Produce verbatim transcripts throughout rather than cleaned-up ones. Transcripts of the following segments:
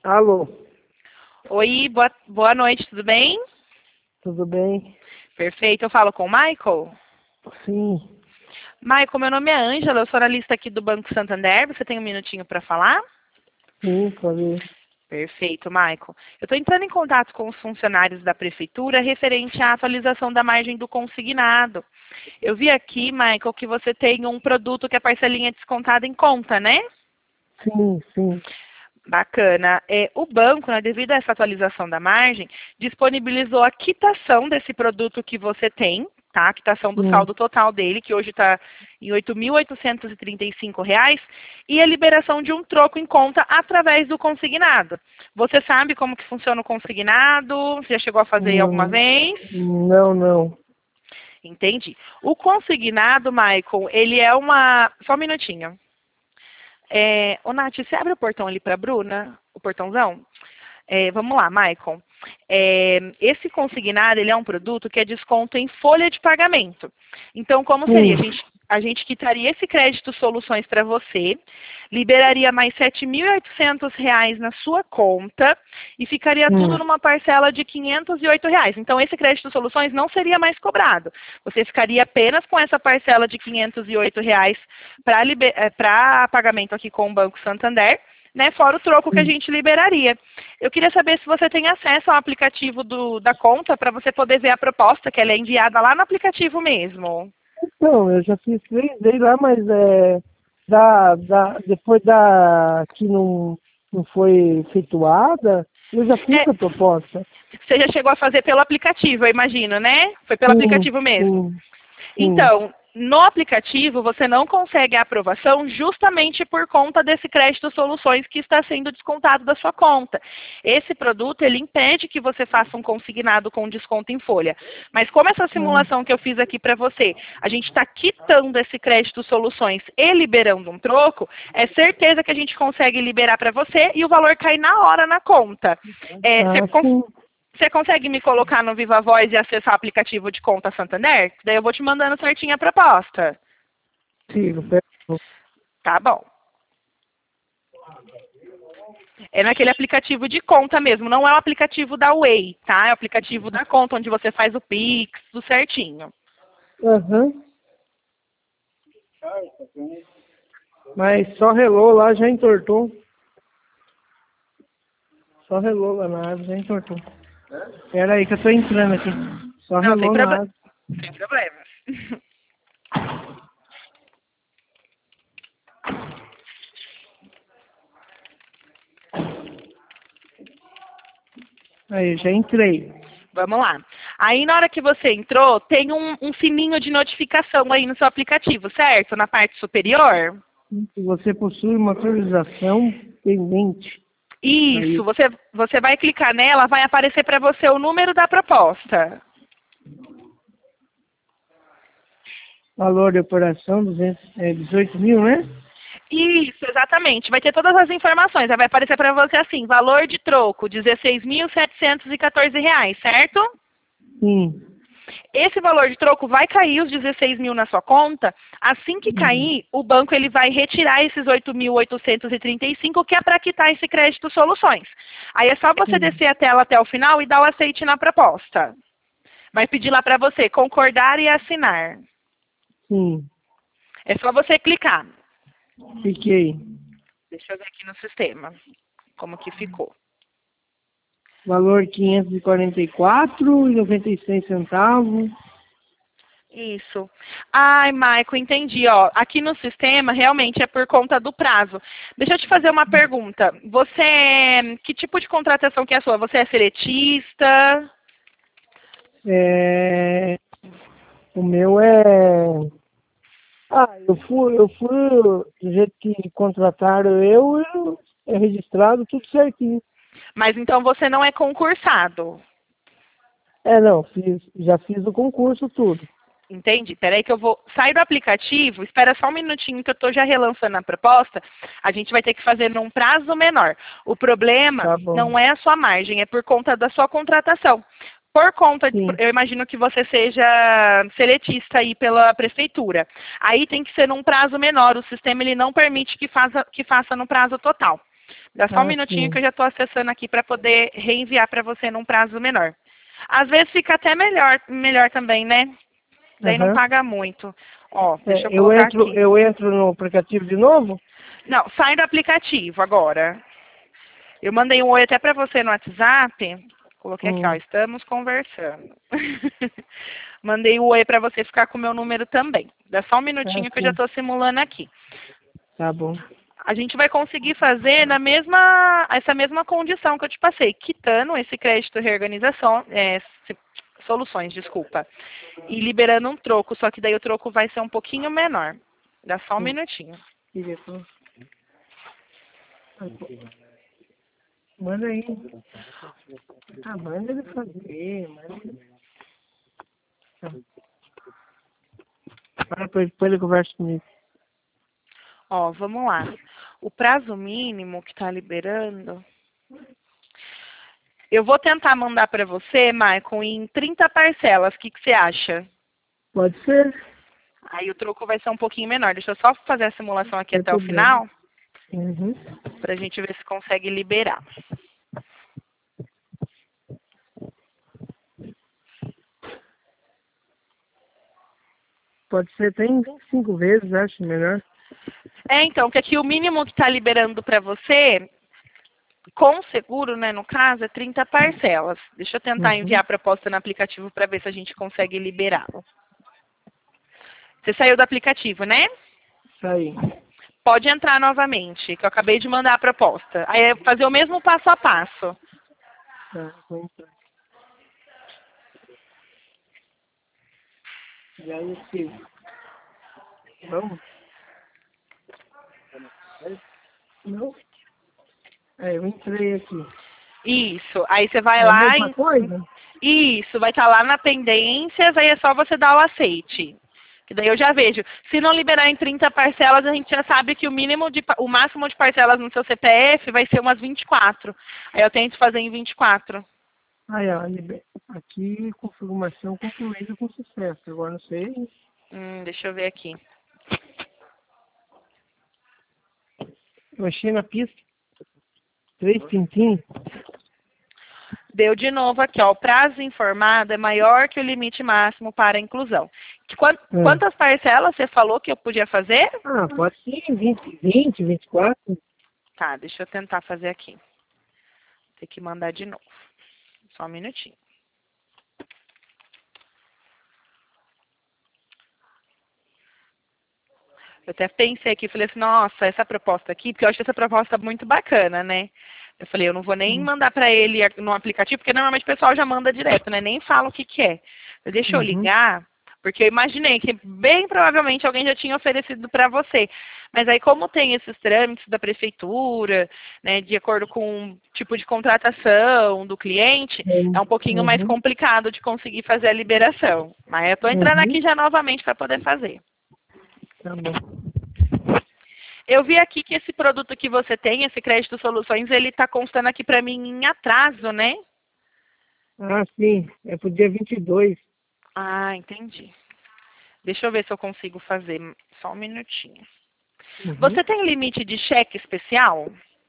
Alô, Oi, boa, boa noite, tudo bem? tudo bem? Perfeito, eu falo com o Michael? Sim, Michael, meu nome é Ângela, eu sou analista aqui do Banco Santander, você tem um minutinho para falar? sim, pode. Perfeito, Michael. Eu estou entrando em contato com os funcionários da Prefeitura referente à atualização da margem do consignado. Eu vi aqui, Michael, que você tem um produto que a parcelinha é descontada em conta, né? Sim, sim. Bacana. É, o banco, né, devido a essa atualização da margem, disponibilizou a quitação desse produto que você tem, tá? A quitação do Hum, saldo total dele, que hoje está em oito mil oitocentos e trinta e cinco reais, e a liberação de um troco em conta através do consignado. Você sabe como que funciona o consignado? Você já chegou a fazer alguma hum, vez? não, não. Entendi. O consignado, Michael, ele é uma... Só um minutinho. É, ô, Nath, você abre o portão ali para a Bruna? O portãozão? É, vamos lá, Maicon. É, esse consignado ele é um produto que é desconto em folha de pagamento. Então, como seria? Hum, A gente, a gente quitaria esse crédito soluções para você, liberaria mais sete mil e oitocentos reais na sua conta e ficaria tudo hum, numa parcela de quinhentos e oito reais. Então, esse crédito soluções não seria mais cobrado. Você ficaria apenas com essa parcela de quinhentos e oito reais para pagamento aqui com o Banco Santander, né, fora o troco que a hum. gente liberaria. Eu queria saber se você tem acesso ao aplicativo do, da conta para você poder ver a proposta, que ela é enviada lá no aplicativo mesmo. Então, eu já fiz três vezes lá, mas é, da, da, depois da que não, não foi efetuada, eu já fiz É, a proposta. você já chegou a fazer pelo aplicativo, eu imagino, né? Foi pelo Sim, aplicativo mesmo. sim, sim. Então, no aplicativo, você não consegue a aprovação justamente por conta desse crédito soluções que está sendo descontado da sua conta. Esse produto, ele impede que você faça um consignado com desconto em folha. Mas como essa Hum, simulação que eu fiz aqui para você, a gente está quitando esse crédito soluções e liberando um troco, é certeza que a gente consegue liberar para você e o valor cai na hora na conta. É, você ah, cons- sim. você consegue me colocar no Viva Voz e acessar o aplicativo de conta Santander? Daí eu vou te mandando certinho a proposta. Sigo, pera- Tá bom. É naquele aplicativo de conta mesmo, não é o aplicativo da Way, tá? É o aplicativo da conta, onde você faz o Pix, tudo certinho. Aham. Mas só relou lá, já entortou. Só relou lá na árvore, já entortou. Pera aí que eu tô entrando aqui. Só Não, sem relou na problema. árvore. Sem problema. Aí, já entrei. Vamos lá. Aí, na hora que você entrou, tem um, um sininho de notificação aí no seu aplicativo, certo? Na parte superior. Você possui uma atualização pendente. Isso, Aí, você, você vai clicar nela, vai aparecer para você o número da proposta. valor de operação duzentos, é, dezoito mil, né? Isso, exatamente. Vai ter todas as informações. Aí vai aparecer para você assim, valor de troco, dezesseis mil setecentos e quatorze reais, certo? Sim. Esse valor de troco vai cair os dezesseis mil na sua conta. Assim que Hum, cair, o banco ele vai retirar esses oito mil oitocentos e trinta e cinco, que é para quitar esse crédito soluções. Aí é só você sim. descer a tela até o final e dar o aceite na proposta. Vai pedir lá para você concordar e assinar. Sim. É só você clicar. Fiquei. Deixa eu ver aqui no sistema como que ficou. Valor quinhentos e quarenta e quatro reais e noventa e seis centavos. Isso. Ai, Maico, entendi. Ó, aqui no sistema realmente é por conta do prazo. Deixa eu te fazer uma pergunta. Você, que tipo de contratação que é a sua? Você é seletista? É, o meu é. Ah, eu fui, eu fui do jeito que contrataram eu, eu é registrado tudo certinho. Mas então você não é concursado. É, não, fiz, já fiz o concurso tudo. Entendi. Peraí que eu vou sair do aplicativo. Espera só um minutinho que eu estou já relançando a proposta. A gente vai ter que fazer num prazo menor. O problema Tá bom. não é a sua margem, é por conta da sua contratação. Por conta, de, Sim. eu imagino que você seja seletista aí pela prefeitura. Aí tem que ser num prazo menor. O sistema ele não permite que faça, que faça no prazo total. Dá só um Ah, minutinho que sim. eu já estou acessando aqui para poder reenviar para você num prazo menor. Às vezes fica até melhor, melhor também, né? Daí não Aham. paga muito. Ó, deixa eu É, eu colocar entro, aqui. eu entro no aplicativo de novo? Não, sai do aplicativo agora. Eu mandei um oi até para você no WhatsApp. Coloquei aqui, ó, Hum, estamos conversando. Mandei o oi para você ficar com o meu número também. Dá só um ah, minutinho que eu já sim. estou simulando aqui. Tá bom. A gente vai conseguir fazer na mesma, essa mesma condição que eu te passei, quitando esse crédito reorganização, é, se- soluções, desculpa, e liberando um troco, só que daí o troco vai ser um pouquinho menor. Dá só um Hum, minutinho. diretor. Manda aí. Ah, manda ele fazer. Manda ele. Tá. Fala pra ele, depois ele conversa comigo. Ó, vamos lá. O prazo mínimo que está liberando, eu vou tentar mandar para você, Maicon, em trinta parcelas. O que, que você acha? Pode ser, Aí o troco vai ser um pouquinho menor. Deixa eu só fazer a simulação aqui sem até o problema. final, Uhum. para a gente ver se consegue liberar. Pode ser até em vinte e cinco vezes, acho melhor. É, então, que aqui o mínimo que está liberando para você, com seguro, né, no caso, é trinta parcelas. Deixa eu tentar Uhum. enviar a proposta no aplicativo para ver se a gente consegue liberá-lo. Você saiu do aplicativo, né? Isso aí. Pode entrar novamente, que eu acabei de mandar a proposta. Aí é fazer o mesmo passo a passo. Tá, vou entrar. E aí, aqui. Vamos? Não? É, eu entrei aqui. Isso. Aí você vai É a lá mesma em... coisa? Isso, vai estar lá na pendências, aí é só você dar o aceite. Que daí eu já vejo. Se não liberar em trinta parcelas, a gente já sabe que o mínimo de pa- o máximo de parcelas no seu C P F vai ser umas vinte e quatro. Aí eu tento fazer em vinte e quatro. Aí, ó, liber- aqui, confirmação concluída com sucesso. Agora não sei. Hum, deixa eu ver aqui. Eu achei na pista. Três pintinhos. Deu de novo aqui, ó. O prazo informado é maior que o limite máximo para a inclusão. Quan- Ah, Quantas parcelas você falou que eu podia fazer? ah, pode ser vinte, vinte, vinte e quatro. Tá, deixa eu tentar fazer aqui. Tem que mandar de novo. Só um minutinho. Eu até pensei aqui, falei assim, nossa, essa proposta aqui, porque eu achei essa proposta muito bacana, né? Eu falei, eu não vou nem Hum, mandar para ele no aplicativo, porque normalmente o pessoal já manda direto, né? Nem fala o que que é. Eu, deixa eu Uhum. ligar, porque eu imaginei que bem provavelmente alguém já tinha oferecido para você. Mas aí como tem esses trâmites da prefeitura, né, de acordo com o tipo de contratação do cliente, é um pouquinho mais Uhum. complicado de conseguir fazer a liberação. Mas eu estou entrando Uhum. aqui já novamente para poder fazer. Tá bom. Eu vi aqui que esse produto que você tem, esse crédito soluções, ele está constando aqui para mim em atraso, né? Ah, sim. É pro dia vinte e dois. Ah, entendi. Deixa eu ver se eu consigo fazer. Só um minutinho. Uhum. Você tem limite de cheque especial?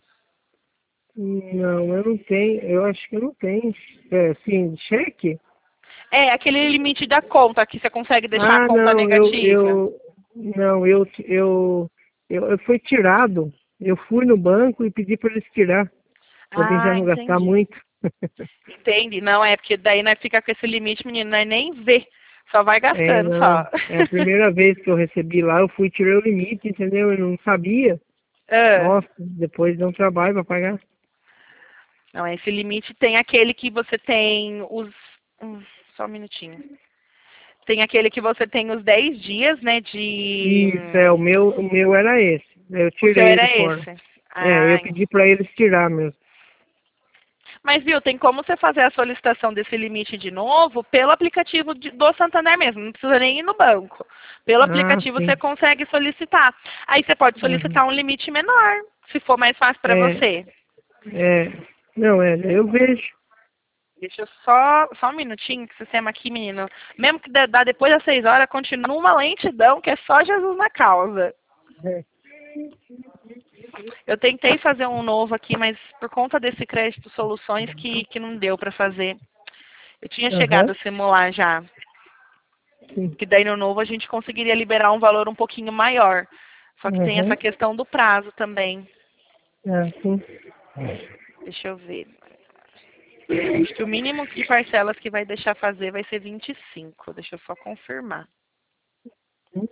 Não, eu não tenho. Eu acho que eu não tenho. É, sim, cheque? É, aquele limite da conta que você consegue deixar a Ah, conta não, eu, negativa. eu, não, eu, eu, eu, eu fui tirado. Eu fui no banco e pedi para eles tirar, para mim já Ah, não gastar entendi. muito. Entende? Não, é porque daí nós fica com esse limite, menino, nós nem vê. Só vai É, gastando, não, só. é a primeira vez que eu recebi lá, eu fui e tirei o limite, entendeu? Eu não sabia. Ah, Nossa, depois deu um trabalho para pagar. não, esse limite tem aquele que você tem os... hum, só um minutinho. Tem aquele que você tem os dez dias, né, de... Isso, é, o meu, o meu era esse. Eu O seu tirei era ele fora. esse. É, Ah, eu pedi para eles tirar mesmo. mas viu, tem como você fazer a solicitação desse limite de novo pelo aplicativo de- do Santander mesmo, não precisa nem ir no banco. Pelo Ah, aplicativo você sim. consegue solicitar. Aí você pode Uhum. solicitar um limite menor, se for mais fácil para É, você. é, não, é, eu vejo. Deixa eu só, só um minutinho, que esse sistema aqui, menino, mesmo que dá dá depois das seis horas, continua numa lentidão que é só Jesus na causa. É. Eu tentei fazer um novo aqui, mas por conta desse crédito soluções que, que não deu para fazer. Eu tinha chegado Aham. a simular já. Sim. Que daí no novo a gente conseguiria liberar um valor um pouquinho maior. Só que tem Aham. essa questão do prazo também. É, sim. Deixa eu ver. Acho que o mínimo de parcelas que vai deixar fazer vai ser vinte e cinco. Deixa eu só confirmar. Sim.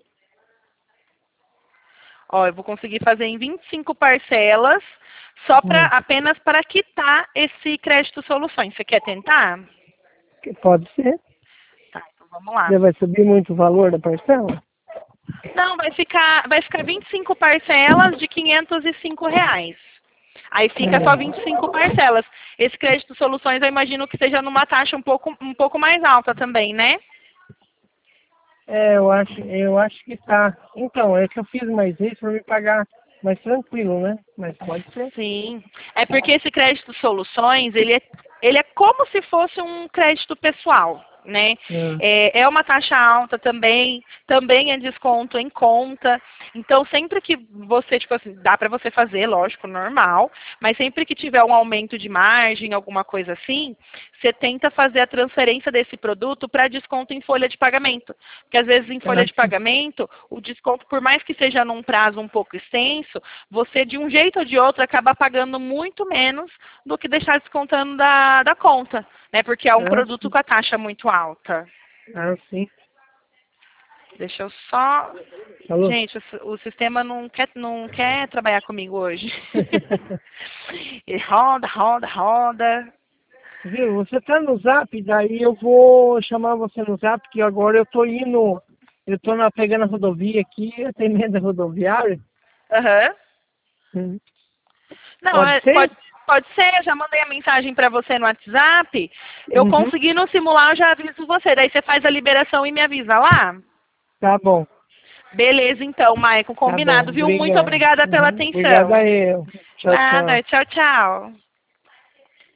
Ó, eu vou conseguir fazer em vinte e cinco parcelas, só para Hum. apenas para quitar esse crédito soluções. Você quer tentar? Que Pode ser. Tá, então vamos lá. Já vai subir muito o valor da parcela? Não, vai ficar, vai ficar vinte e cinco parcelas de quinhentos e cinco reais. Aí fica só vinte e cinco parcelas. Esse crédito soluções eu imagino que seja numa taxa um pouco, um pouco mais alta também, né? É, eu acho, eu acho que tá. Então, é que eu fiz mais isso para me pagar mais tranquilo, né? Mas pode ser. Sim. É porque esse crédito soluções, ele é, ele é como se fosse um crédito pessoal, né? É. É, é uma taxa alta também, também é desconto em conta. Então, sempre que você, tipo assim, dá para você fazer, lógico, normal, mas sempre que tiver um aumento de margem, alguma coisa assim, você tenta fazer a transferência desse produto para desconto em folha de pagamento. Porque às vezes em folha Ah, de sim. pagamento, o desconto, por mais que seja num prazo um pouco extenso, você de um jeito ou de outro acaba pagando muito menos do que deixar descontando da, da conta, né? Porque é um Ah, produto sim. com a taxa muito alta. Ah, sim. Deixa eu só. Falou? Gente, o, si- o sistema não quer, não quer trabalhar comigo hoje. Ele roda, roda, roda. Viu? Você tá no Zap, daí eu vou chamar você no Zap, que agora eu tô indo, eu tô na, pegando a rodovia aqui, eu tenho medo da rodoviária. Aham. Hum. Não, Pode é- ser? pode, pode ser, já mandei a mensagem para você no WhatsApp. Eu Uhum. consegui no simular, eu já aviso você. Daí você faz a liberação e me avisa lá. Tá bom, Beleza, então, Maicon, tá bom. combinado, viu? Muito Obrigado. obrigada pela Uhum. Obrigado a atenção. eu. Tchau, tchau. Nada, tchau, tchau.